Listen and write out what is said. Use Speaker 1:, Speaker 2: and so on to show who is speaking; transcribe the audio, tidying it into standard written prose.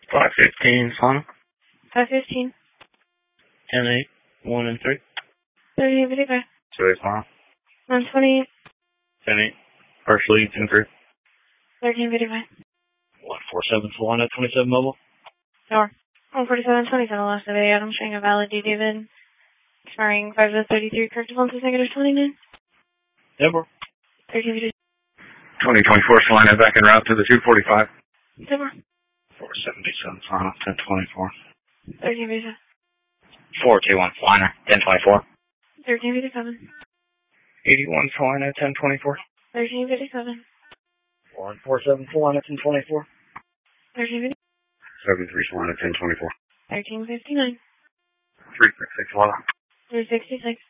Speaker 1: 515 Solana.
Speaker 2: 515.
Speaker 1: 10-8, 1 and 3.
Speaker 2: 1355.
Speaker 1: 2-8 Solana.
Speaker 2: 128.
Speaker 1: 10-8. Partially 10-3.
Speaker 2: 1355.
Speaker 1: 147 Solana, 27 mobile.
Speaker 2: Door. 147, 27, last of the item showing a valid DD bid. Expiring 5-33, correct defaults negative 29.
Speaker 1: Deborah.
Speaker 2: 1355.
Speaker 1: 2024 Solana back en route to the 245.
Speaker 2: Deborah.
Speaker 1: 477 Solana, 1024.
Speaker 2: 1357.
Speaker 1: 421 Solana, 1024.
Speaker 2: 1357.
Speaker 1: 81 Solana, 1024.
Speaker 2: 1357.
Speaker 1: 147 Solana, 1024.
Speaker 2: 1357.
Speaker 1: 73 Solana, 1024.
Speaker 2: 1359.
Speaker 1: 366 Solana.
Speaker 2: 366.